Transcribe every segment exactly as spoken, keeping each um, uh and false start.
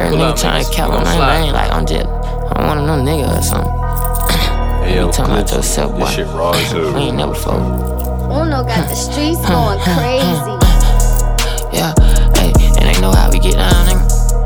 That nigga tryna cap on my name like I'm just, I want no nigga or something. Hey, yo, you talking about yourself, boy. This shit raw as hell. We ain't never fold. Uno got the streets going crazy. Yeah, hey, and they know how we get down, nigga.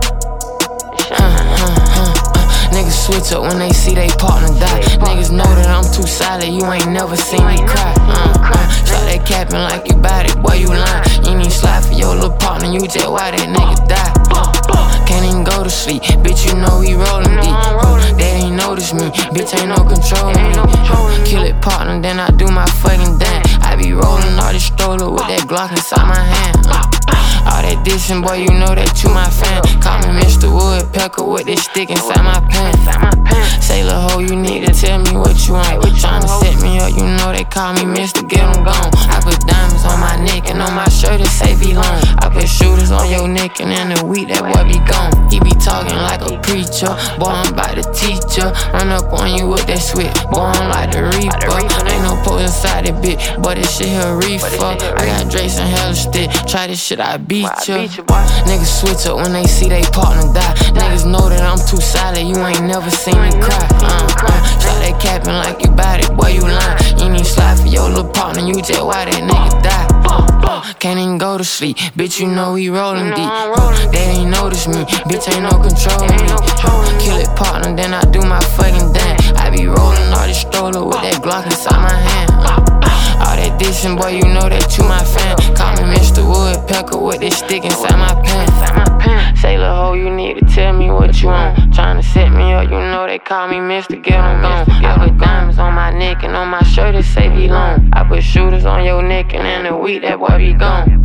Niggas switch up when they see they partner die. Niggas know that I'm too solid, you ain't never seen me cry. Uh, uh, Shot that capping like you bout it, boy, you lying. You ain't even slide for your little partner, you just why that nigga die. Uh, can't even go to sleep, bitch, you know he rollin' deep. Uh, they ain't notice me, bitch, ain't no control me. Uh, kill it, partner, then I do my fucking dance. I be rollin' all this stroller with that Glock inside my hand. Uh, all that dissing, boy, you know that you my fan. Call me Mister Woodpecker with this stick inside my pants. Say, lil' ho, you need to tell me what you want. Tryna set me up, you know they call me Mister Get 'em gone. I put diamonds on my neck and on my shirt it say be long. I put shooters on your neck and in a week that boy be gone. He be talking like a preacher, boy, I'm about to teach ya. Run up on you with that switch, boy, I'm like the reaper. Ain't no pole inside that bitch, boy, this shit here reefer. I got Drace and hella stick, try this shit, I beat ya. Niggas switch up when they see they partner die. Niggas know that I'm too solid, you ain't never seen me cry. Uh, uh, Shot that capping like you bout it, boy, you lying. You ain't even slide for your little partner, you just why that nigga die. Uh, uh, can't even go to sleep, bitch, you know he rollin' deep. Uh, they ain't notice me, bitch, ain't no control me. Uh, kill it, partner, then I do my fucking dance. I be rollin' all this stroller with that Glock inside my hand. Uh, all that dissing, boy, you know that you my fan. Call me Mister Woodpecker with this stick inside my pants. Say, lil' ho, you need to tell me what you want. Tryna set me up, you know they call me Mister Get 'em gone. I put diamonds on my neck and on my shirt it say be long. I put shooters on your neck and in a week that boy be gone.